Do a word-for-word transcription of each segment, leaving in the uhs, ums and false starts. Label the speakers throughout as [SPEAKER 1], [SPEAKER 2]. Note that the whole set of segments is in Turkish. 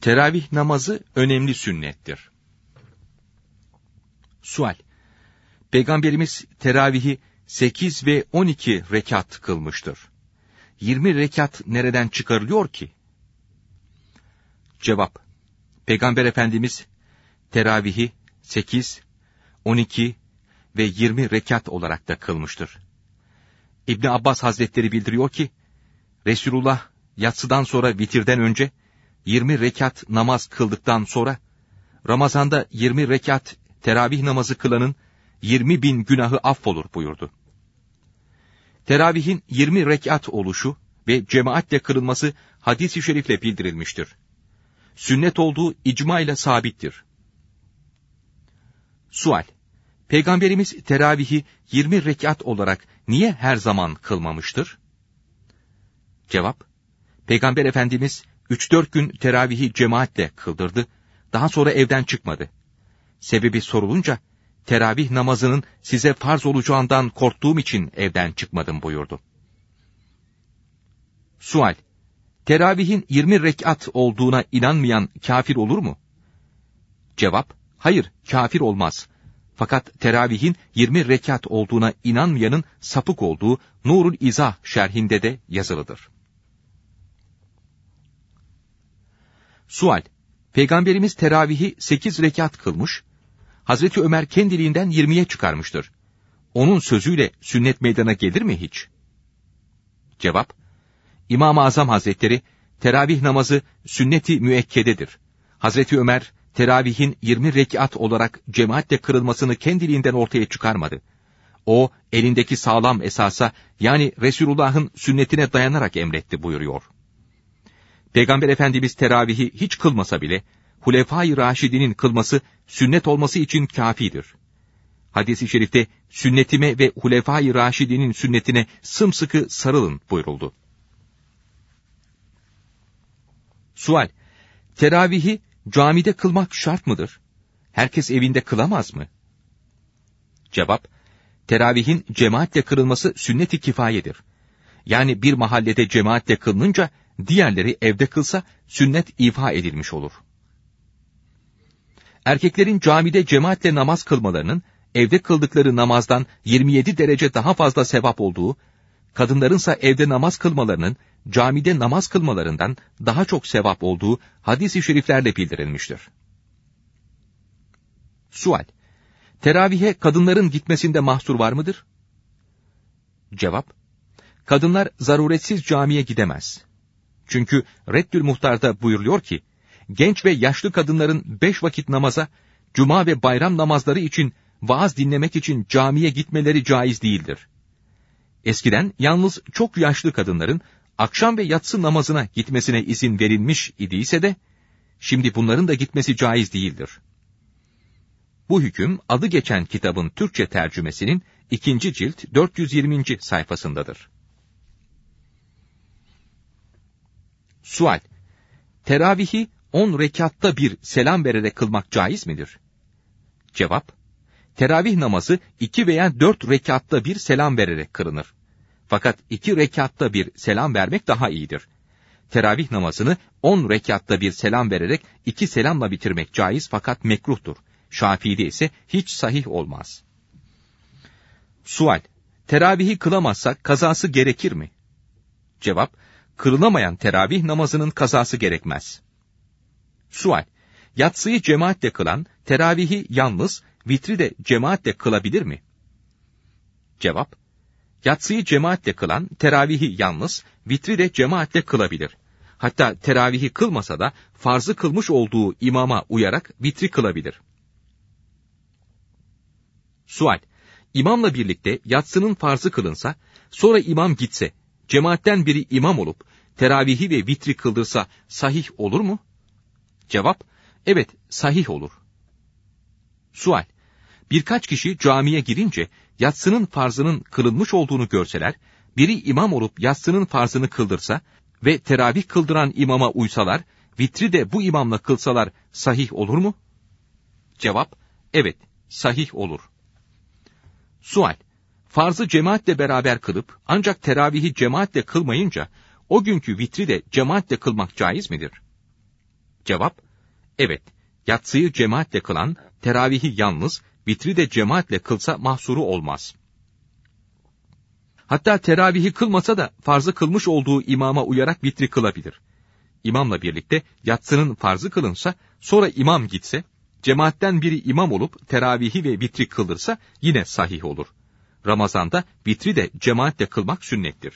[SPEAKER 1] Teravih namazı önemli sünnettir. Sual: Peygamberimiz teravihi sekiz ve on iki rekat kılmıştır. yirmi rekat nereden çıkarılıyor ki? Cevap: Peygamber Efendimiz teravihi sekiz, on iki ve yirmi rekat olarak da kılmıştır. İbn Abbas Hazretleri bildiriyor ki, Resulullah yatsıdan sonra vitirden önce yirmi rekat namaz kıldıktan sonra Ramazan'da yirmi rekat teravih namazı kılanın yirmi bin günahı affolur buyurdu. Teravihin yirmi rekat oluşu ve cemaatle kılınması hadis-i şerifle bildirilmiştir. Sünnet olduğu icma ile sabittir. Sual: Peygamberimiz teravihi yirmi rekat olarak niye her zaman kılmamıştır? Cevap: Peygamber Efendimiz üç dört gün teravihi cemaatle kıldırdı, daha sonra evden çıkmadı. Sebebi sorulunca, teravih namazının size farz olacağından korktuğum için evden çıkmadım buyurdu. Sual: Teravihin yirmi rekat olduğuna inanmayan kafir olur mu? Cevap: Hayır, kafir olmaz. Fakat teravihin yirmi rekat olduğuna inanmayanın sapık olduğu Nurul İzah şerhinde de yazılıdır. Sual: Peygamberimiz teravihi sekiz rekat kılmış, Hazreti Ömer kendiliğinden yirmiye çıkarmıştır. Onun sözüyle sünnet meydana gelir mi hiç? Cevap: İmam-ı Azam Hazretleri, teravih namazı sünnet-i müekkededir. Hazreti Ömer, teravihin yirmi rekat olarak cemaatle kırılmasını kendiliğinden ortaya çıkarmadı. O, elindeki sağlam esasa, yani Resulullah'ın sünnetine dayanarak emretti buyuruyor. Peygamber Efendimiz teravihi hiç kılmasa bile, Hulefâ-i Raşidinin kılması sünnet olması için kâfidir. Hadis-i şerifte sünnetime ve Hulefâ-i Raşidinin sünnetine sımsıkı sarılın buyuruldu. Sual: Teravihi camide kılmak şart mıdır? Herkes evinde kılamaz mı? Cevap: Teravihin cemaatle kılınması sünnet-i kifayedir. Yani bir mahallede cemaatle kılınınca, diğerleri evde kılsa sünnet ifa edilmiş olur. Erkeklerin camide cemaatle namaz kılmalarının, evde kıldıkları namazdan yirmi yedi derece daha fazla sevap olduğu, kadınlarınsa evde namaz kılmalarının, camide namaz kılmalarından daha çok sevap olduğu hadis-i şeriflerle bildirilmiştir. Sual: Teravihe kadınların gitmesinde mahsur var mıdır? Cevap: Kadınlar zaruretsiz camiye gidemez. Çünkü Reddül Muhtar'da buyuruluyor ki, genç ve yaşlı kadınların beş vakit namaza, cuma ve bayram namazları için, vaaz dinlemek için camiye gitmeleri caiz değildir. Eskiden yalnız çok yaşlı kadınların akşam ve yatsı namazına gitmesine izin verilmiş idiyse de, şimdi bunların da gitmesi caiz değildir. Bu hüküm adı geçen kitabın Türkçe tercümesinin ikinci cilt dört yüz yirminci sayfasındadır. Sual: Teravihi on rekatta bir selam vererek kılmak caiz midir? Cevap: Teravih namazı iki veya dört rekatta bir selam vererek kılınır. Fakat iki rekatta bir selam vermek daha iyidir. Teravih namazını on rekatta bir selam vererek iki selamla bitirmek caiz fakat mekruhtur. Şafii'de ise hiç sahih olmaz. Sual: Teravihi kılamazsak kazası gerekir mi? Cevap: Kılınamayan teravih namazının kazası gerekmez. Sual: Yatsıyı cemaatle kılan, teravihi yalnız, vitri de cemaatle kılabilir mi? Cevap: Yatsıyı cemaatle kılan, teravihi yalnız, vitri de cemaatle kılabilir. Hatta teravihi kılmasa da, farzı kılmış olduğu imama uyarak vitri kılabilir. Sual: İmamla birlikte yatsının farzı kılınsa, sonra imam gitse, cemaatten biri imam olup, teravihi ve vitri kıldırsa sahih olur mu? Cevap: Evet, sahih olur. Sual: Birkaç kişi camiye girince, yatsının farzının kılınmış olduğunu görseler, biri imam olup yatsının farzını kıldırsa ve teravih kıldıran imama uysalar, vitri de bu imamla kılsalar sahih olur mu? Cevap: Evet, sahih olur. Sual: Farzı cemaatle beraber kılıp, ancak teravihi cemaatle kılmayınca, o günkü vitri de cemaatle kılmak caiz midir? Cevap, evet, yatsıyı cemaatle kılan, teravihi yalnız, vitri de cemaatle kılsa mahsuru olmaz. Hatta teravihi kılmasa da farzı kılmış olduğu imama uyarak vitri kılabilir. İmamla birlikte yatsının farzı kılınsa, sonra imam gitse, cemaatten biri imam olup teravihi ve vitri kılırsa yine sahih olur. Ramazanda vitri de cemaatle kılmak sünnettir.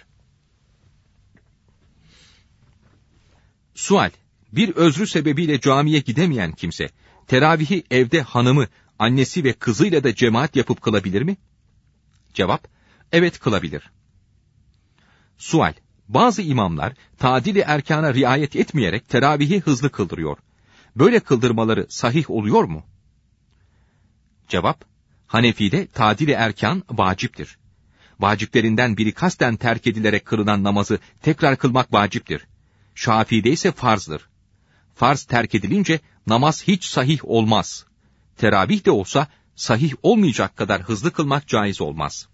[SPEAKER 1] Sual: Bir özrü sebebiyle camiye gidemeyen kimse, teravihi evde hanımı, annesi ve kızıyla da cemaat yapıp kılabilir mi? Cevap: Evet, kılabilir. Sual: Bazı imamlar, tadil-i erkana riayet etmeyerek teravihi hızlı kıldırıyor. Böyle kıldırmaları sahih oluyor mu? Cevap: Hanefi'de tadil-i erkan vaciptir. Vaciplerinden biri kasten terk edilerek kılınan namazı tekrar kılmak vaciptir. Şafii'de ise farzdır. Farz terk edilince namaz hiç sahih olmaz. Teravih de olsa sahih olmayacak kadar hızlı kılmak caiz olmaz.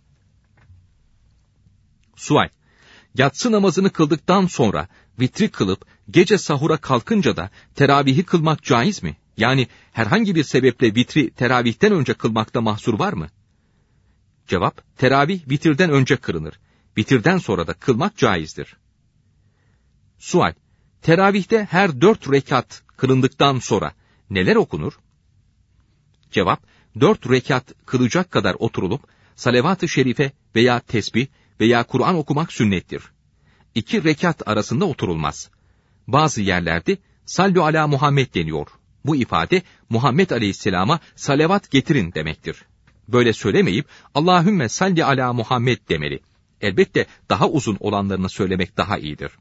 [SPEAKER 1] Sual: Yatsı namazını kıldıktan sonra vitri kılıp gece sahura kalkınca da teravihi kılmak caiz mi? Yani herhangi bir sebeple vitri teravihten önce kılmakta mahsur var mı? Cevap: Teravih vitirden önce kılınır. Vitirden sonra da kılmak caizdir. Sual: Teravihte her dört rekat kılındıktan sonra neler okunur? Cevap: Dört rekat kılacak kadar oturulup salavat-ı şerife veya tesbih veya Kur'an okumak sünnettir. İki rekat arasında oturulmaz. Bazı yerlerde sallu ala Muhammed deniyor. Bu ifade Muhammed Aleyhisselam'a salavat getirin demektir. Böyle söylemeyip Allahümme salli ala Muhammed demeli. Elbette daha uzun olanlarını söylemek daha iyidir.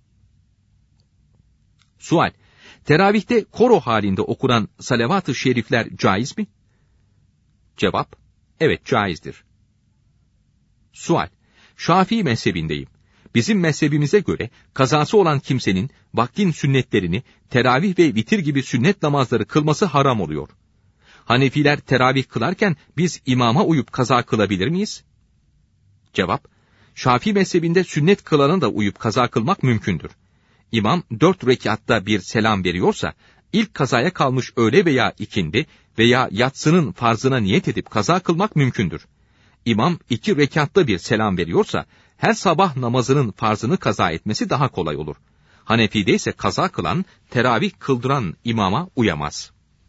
[SPEAKER 1] Sual: Teravihte koro halinde okunan salavat-ı şerifler caiz mi? Cevap: Evet, caizdir. Sual: Şafii mezhebindeyim. Bizim mezhebimize göre kazası olan kimsenin vaktin sünnetlerini, teravih ve vitir gibi sünnet namazları kılması haram oluyor. Hanefiler teravih kılarken biz imama uyup kaza kılabilir miyiz? Cevap: Şafii mezhebinde sünnet kılana da uyup kaza kılmak mümkündür. İmam dört rekatta bir selam veriyorsa, ilk kazaya kalmış öğle veya ikindi veya yatsının farzına niyet edip kaza kılmak mümkündür. İmam iki rekatta bir selam veriyorsa, her sabah namazının farzını kaza etmesi daha kolay olur. Hanefi'de ise kaza kılan, teravih kıldıran imama uyamaz.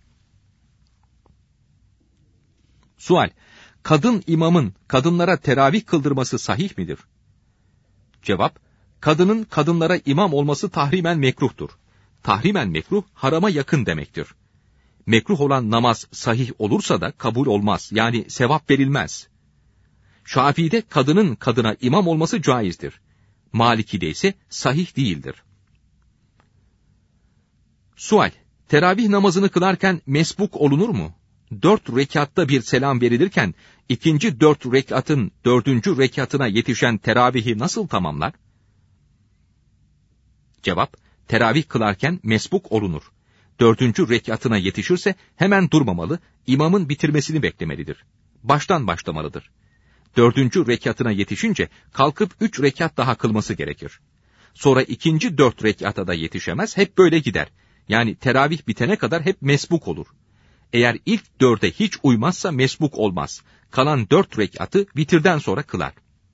[SPEAKER 1] Sual: Kadın imamın kadınlara teravih kıldırması sahih midir? Cevap: Kadının kadınlara imam olması tahrimen mekruhtur. Tahrimen mekruh, harama yakın demektir. Mekruh olan namaz sahih olursa da kabul olmaz, yani sevap verilmez. Şafii'de kadının kadına imam olması caizdir. Maliki'de ise sahih değildir. Sual: Teravih namazını kılarken mesbuk olunur mu? Dört rekatta bir selam verilirken, ikinci dört rekatın dördüncü rekatına yetişen teravihi nasıl tamamlar? Cevap: Teravih kılarken mesbuk olunur. Dördüncü rekatına yetişirse hemen durmamalı, imamın bitirmesini beklemelidir. Baştan başlamalıdır. Dördüncü rekatına yetişince kalkıp üç rekat daha kılması gerekir. Sonra ikinci dört rekata da yetişemez, hep böyle gider. Yani teravih bitene kadar hep mesbuk olur. Eğer ilk dörde hiç uymazsa mesbuk olmaz. Kalan dört rekatı vitirden sonra kılar.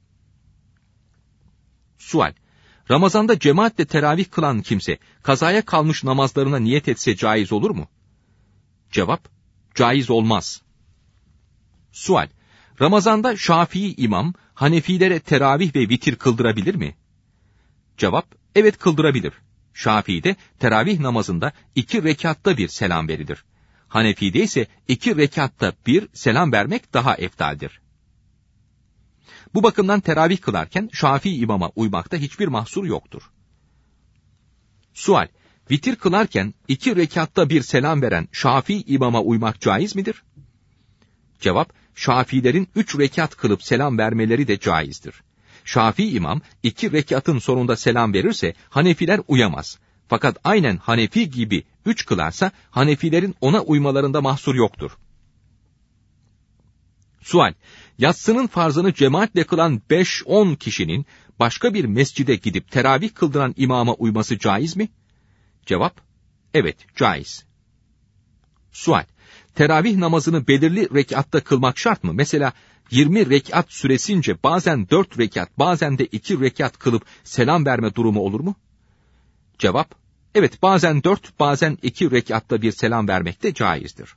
[SPEAKER 1] Sual: Ramazanda cemaatle teravih kılan kimse, kazaya kalmış namazlarına niyet etse caiz olur mu? Cevap: Caiz olmaz. Sual: Ramazanda Şafii imam, Hanefilere teravih ve vitir kıldırabilir mi? Cevap: Evet, kıldırabilir. Şafii'de teravih namazında iki rekatta bir selam verilir. Hanefi'de ise iki rekatta bir selam vermek daha eftaldir. Bu bakımdan teravih kılarken Şafii imama uymakta hiçbir mahsur yoktur. Sual: Vitir kılarken iki rekatta bir selam veren Şafii imama uymak caiz midir? Cevap: Şafiilerin üç rekat kılıp selam vermeleri de caizdir. Şafii imam iki rekatın sonunda selam verirse Hanefiler uyamaz. Fakat aynen Hanefi gibi üç kılarsa Hanefilerin ona uymalarında mahsur yoktur. Sual: Yatsının farzını cemaatle kılan beş on kişinin başka bir mescide gidip teravih kıldıran imama uyması caiz mi? Cevap: Evet, caiz. Sual: Teravih namazını belirli rekatta kılmak şart mı? Mesela yirmi rekat süresince bazen dört rekat, bazen de iki rekat kılıp selam verme durumu olur mu? Cevap: Evet, bazen dört, bazen iki rekatta bir selam vermek de caizdir.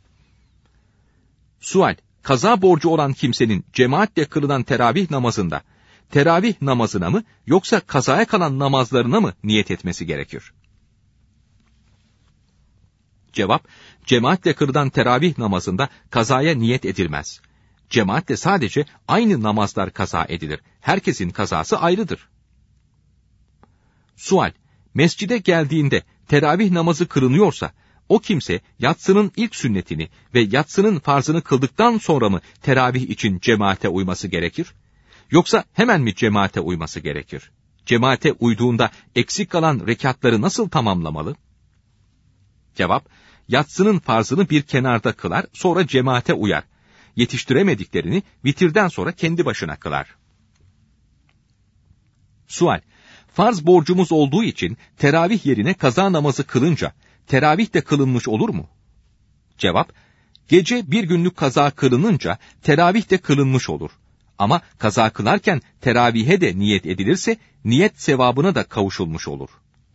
[SPEAKER 1] Sual: Kaza borcu olan kimsenin cemaatle kılınan teravih namazında, teravih namazına mı yoksa kazaya kalan namazlarına mı niyet etmesi gerekir? Cevap: Cemaatle kılınan teravih namazında kazaya niyet edilmez. Cemaatle sadece aynı namazlar kaza edilir. Herkesin kazası ayrıdır. Sual: Mescide geldiğinde teravih namazı kılınıyorsa, o kimse yatsının ilk sünnetini ve yatsının farzını kıldıktan sonra mı teravih için cemaate uyması gerekir? Yoksa hemen mi cemaate uyması gerekir? Cemaate uyduğunda eksik kalan rekatları nasıl tamamlamalı? Cevap: Yatsının farzını bir kenarda kılar, sonra cemaate uyar. Yetiştiremediklerini vitirden sonra kendi başına kılar. Sual: Farz borcumuz olduğu için teravih yerine kaza namazı kılınca teravih de kılınmış olur mu? Cevap: Gece bir günlük kaza kılınınca teravih de kılınmış olur. Ama kaza kılarken teravihe de niyet edilirse niyet sevabına da kavuşulmuş olur.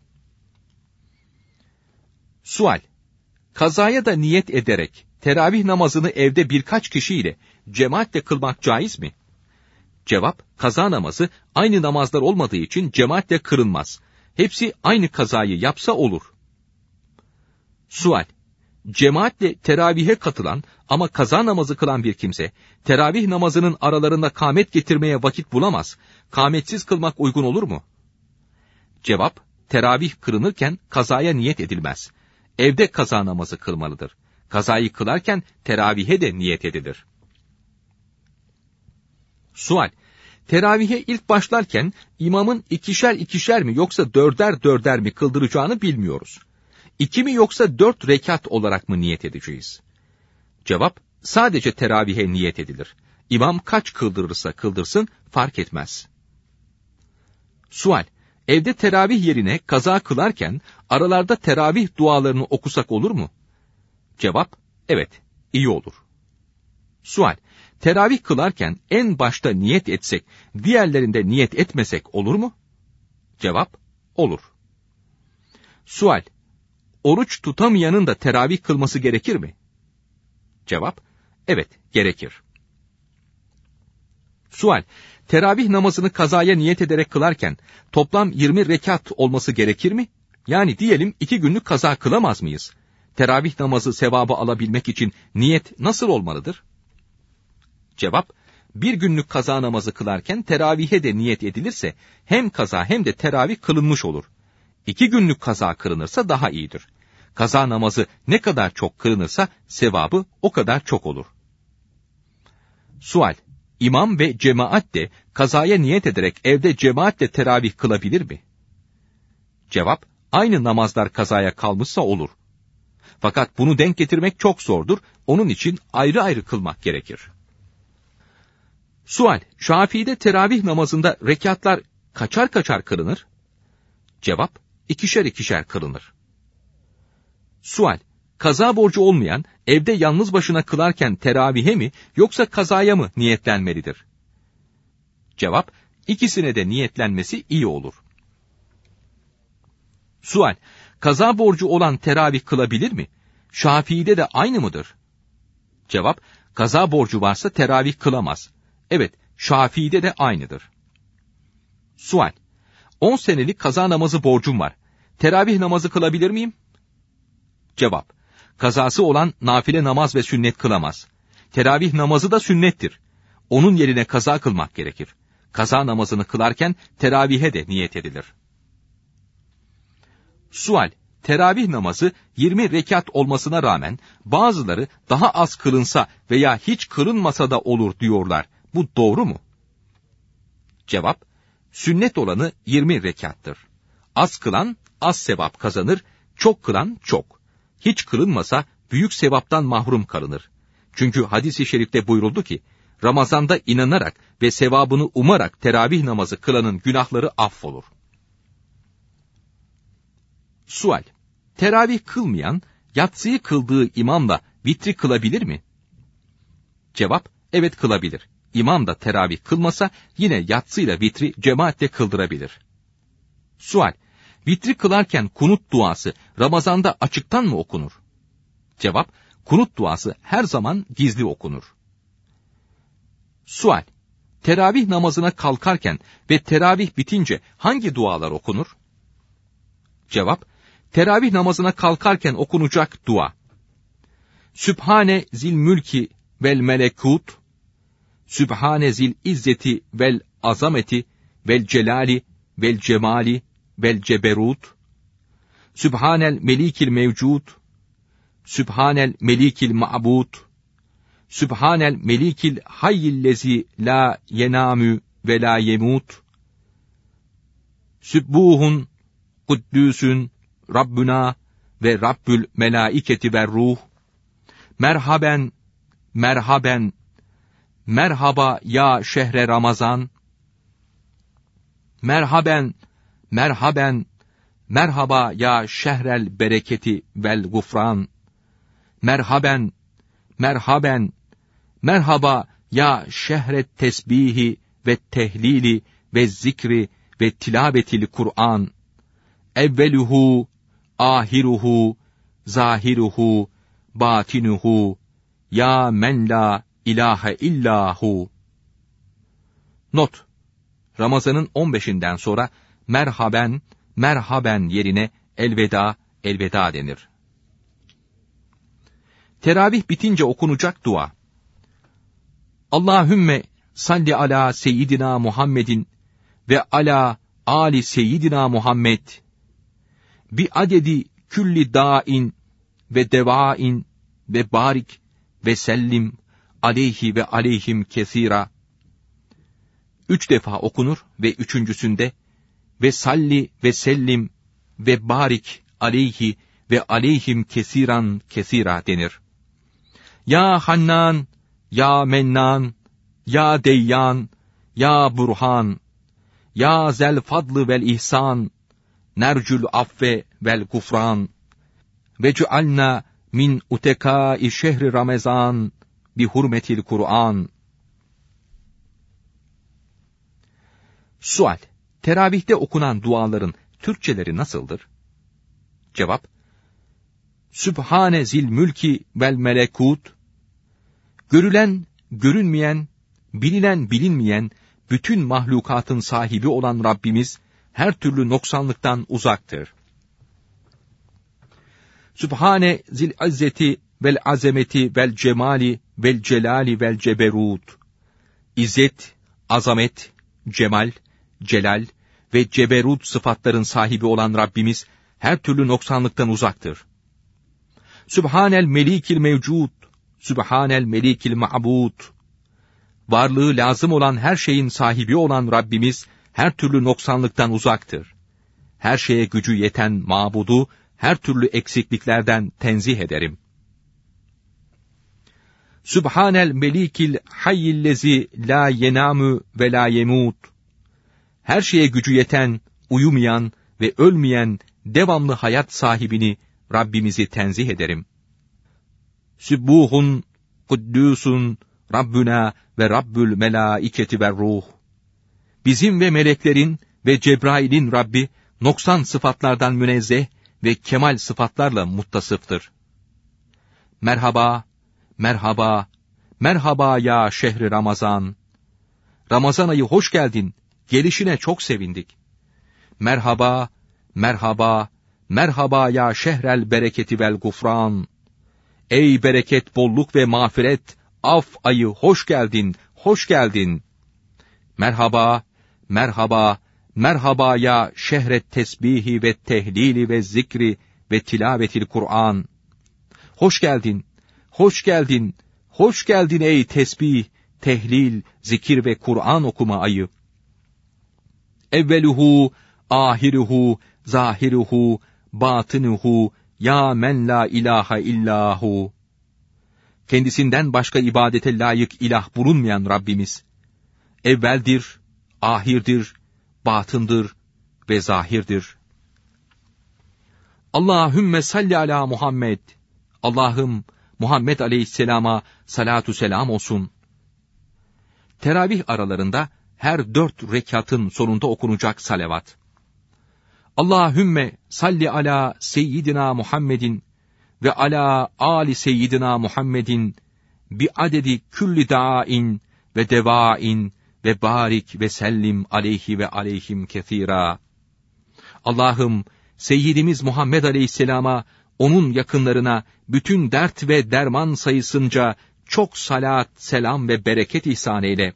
[SPEAKER 1] Sual: Kazaya da niyet ederek teravih namazını evde birkaç kişiyle cemaatle kılmak caiz mi? Cevap: Kaza namazı aynı namazlar olmadığı için cemaatle kılınmaz. Hepsi aynı kazayı yapsa olur. Sual: Cemaatle teravihe katılan ama kaza namazı kılan bir kimse, teravih namazının aralarında kâmet getirmeye vakit bulamaz. Kâmetsiz kılmak uygun olur mu? Cevap: Teravih kılınırken kazaya niyet edilmez. Evde kaza namazı kılmalıdır. Kazayı kılarken teravihe de niyet edilir. Sual: Teravihe ilk başlarken imamın ikişer ikişer mi yoksa dörder dörder mi kıldıracağını bilmiyoruz. İki mi yoksa dört rekat olarak mı niyet edeceğiz? Cevap: Sadece teravihe niyet edilir. İmam kaç kıldırırsa kıldırsın fark etmez. Sual: Evde teravih yerine kaza kılarken aralarda teravih dualarını okusak olur mu? Cevap: Evet, iyi olur. Sual: Teravih kılarken en başta niyet etsek, diğerlerinde niyet etmesek olur mu? Cevap: Olur. Sual: Oruç tutamayanın da teravih kılması gerekir mi? Cevap: Evet, gerekir. Sual: Teravih namazını kazaya niyet ederek kılarken toplam yirmi rekat olması gerekir mi? Yani diyelim iki günlük kaza kılamaz mıyız? Teravih namazı sevabı alabilmek için niyet nasıl olmalıdır? Cevap: Bir günlük kaza namazı kılarken teravihe de niyet edilirse hem kaza hem de teravih kılınmış olur. İki günlük kaza kılınırsa daha iyidir. Kaza namazı ne kadar çok kılınırsa sevabı o kadar çok olur. Sual: İmam ve cemaat de kazaya niyet ederek evde cemaatle teravih kılabilir mi? Cevap: Aynı namazlar kazaya kalmışsa olur. Fakat bunu denk getirmek çok zordur, onun için ayrı ayrı kılmak gerekir. Sual: Şafii'de teravih namazında rekatlar kaçar kaçar kılınır? Cevap: İkişer ikişer kılınır. Sual: Kaza borcu olmayan evde yalnız başına kılarken teravihe mi yoksa kazaya mı niyetlenmelidir? Cevap: İkisine de niyetlenmesi iyi olur. Sual: Kaza borcu olan teravih kılabilir mi? Şafii'de de aynı mıdır? Cevap: Kaza borcu varsa teravih kılamaz. Evet, Şafii'de de aynıdır. Sual: on senelik kaza namazı borcum var. Teravih namazı kılabilir miyim? Cevap: Kazası olan nafile namaz ve sünnet kılamaz. Teravih namazı da sünnettir. Onun yerine kaza kılmak gerekir. Kaza namazını kılarken teravihe de niyet edilir. Sual: Teravih namazı yirmi rekat olmasına rağmen bazıları daha az kılınsa veya hiç kılınmasa da olur diyorlar. Bu doğru mu? Cevap: Sünnet olanı yirmi rekattır. Az kılan az sevap kazanır, çok kılan çok. Hiç kılınmasa büyük sevaptan mahrum kalınır. Çünkü hadis-i şerifte buyuruldu ki, Ramazanda inanarak ve sevabını umarak teravih namazı kılanın günahları affolur. Sual: Teravih kılmayan, yatsıyı kıldığı imamla vitri kılabilir mi? Cevap, evet kılabilir. İmam da teravih kılmasa yine yatsıyla vitri cemaatle kıldırabilir. Sual, vitri kılarken kunut duası Ramazan'da açıktan mı okunur? Cevap, kunut duası her zaman gizli okunur. Sual, teravih namazına kalkarken ve teravih bitince hangi dualar okunur? Cevap, teravih namazına kalkarken okunacak dua: Sübhane zil mülki vel melekut, Sübhane zil izzeti vel azameti vel celali vel cemali vel ceberut, Sübhanel melikil mevcud, Sübhanel melikil ma'bud, Sübhanel melikil hayyillezi la yenamü ve la yemut, Sübbuhun kuddüsün Rabbuna ve Rabbül melaiketi ve ruh, merhaben, merhaben, merhaba ya şehre Ramazan, merhaben, merhaben, merhaba ya şehrel bereketi vel gufran, merhaben, merhaben, merhaba ya şehret tesbihi ve tehlili ve zikri ve tilavetil Kur'an, evveluhu, ahiruhu, zahiruhu, batinuhu, ya men la ilahe illahu. Not: Ramazan'ın on beşinden sonra merhaben, merhaben yerine elveda, elveda denir. Teravih bitince okunacak dua: Allahümme salli ala seyyidina Muhammedin ve ala ali seyyidina Muhammed bi adedi külli dâin ve devain ve barik ve sellim aleyhi ve aleyhim kesira. Üç defa okunur ve üçüncüsünde ve salli ve sellim ve barik aleyhi ve aleyhim kesiran kesira denir. Ya Hannan, ya Mennan, ya Deyyan, ya Burhan, ya zel fadlı vel ihsan, nercül affe vel gufran, ve cealna min utekâ-i şehri Ramazan bi hurmetil Kur'an. Sual: teravihte okunan duaların Türkçeleri nasıldır? Cevap: Sübhane zil mülki vel melekut, görülen, görünmeyen, bilinen, bilinmeyen, bütün mahlukatın sahibi olan Rabbimiz, her türlü noksanlıktan uzaktır. Sübhane zil izzeti vel azameti vel cemali vel celali vel ceberut. İzzet, azamet, cemal, celal ve ceberut sıfatların sahibi olan Rabbimiz, her türlü noksanlıktan uzaktır. Sübhanel melikil mevcud, Sübhanel melikil ma'bud. Varlığı lazım olan her şeyin sahibi olan Rabbimiz, her türlü noksanlıktan uzaktır. Her şeye gücü yeten mabudu, her türlü eksikliklerden tenzih ederim. Sübhanel melikil hayyillezi la yenamü ve la yemut. Her şeye gücü yeten, uyumayan ve ölmeyen, devamlı hayat sahibini, Rabbimizi tenzih ederim. Sübbuhun, kuddüsün, Rabbuna ve Rabbül melaiketi ve ruh. Bizim ve meleklerin ve Cebrail'in Rabbi, noksan sıfatlardan münezzeh ve kemal sıfatlarla muttasıftır. Merhaba, merhaba, merhaba ya şehri Ramazan. Ramazan ayı hoş geldin, gelişine çok sevindik. Merhaba, merhaba, merhaba ya şehrel bereketi vel gufran. Ey bereket, bolluk ve mağfiret, af ayı hoş geldin, hoş geldin. Merhaba, merhaba, merhaba ya şehret tesbihi ve tehlili ve zikri ve tilavetil Kur'an. Hoş geldin, hoş geldin, hoş geldin ey tesbih, tehlil, zikir ve Kur'an okuma ayı. Evveluhu, ahiruhu, zahiruhu, batinuhu, ya men la ilahe illahu. Kendisinden başka ibadete layık ilah bulunmayan Rabbimiz, evveldir, ahirdir, batındır ve zahirdir. Allahümme salli ala Muhammed. Allah'ım Muhammed aleyhisselama salatu selam olsun. Teravih aralarında her dört rekatın sonunda okunacak salavat. Allahümme salli ala seyyidina Muhammedin ve ala ali seyyidina Muhammedin bi adedi külli da'in ve devain ve barik ve sellim aleyhi ve aleyhim kethira. Allah'ım Seyyidimiz Muhammed Aleyhisselam'a, onun yakınlarına bütün dert ve derman sayısınca çok salat, selam ve bereket ihsan eyle.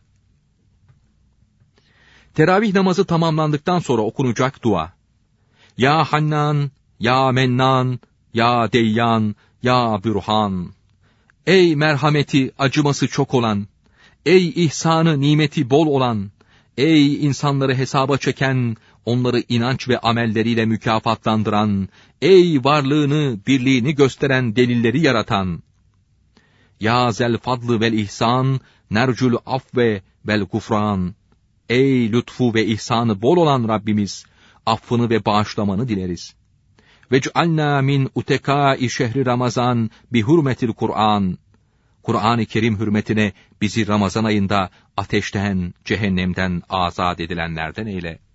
[SPEAKER 1] Teravih namazı tamamlandıktan sonra okunacak dua. Ya Hannan, Ya Mennan, Ya Deyyan, Ya Bürhan. Ey merhameti, acıması çok olan, ey ihsanı, nimeti bol olan, ey insanları hesaba çeken, onları inanç ve amelleriyle mükafatlandıran, ey varlığını, birliğini gösteren delilleri yaratan. Ya zel fadlı vel ihsan, nercül afve vel gufran. Ey lütfu ve ihsanı bol olan Rabbimiz, affını ve bağışlamanı dileriz. Vec'alna min utekâi şehri Ramazan bi hurmetil Kur'an. Kur'an-ı Kerim hürmetine bizi Ramazan ayında ateşten, cehennemden azat edilenlerden eyle.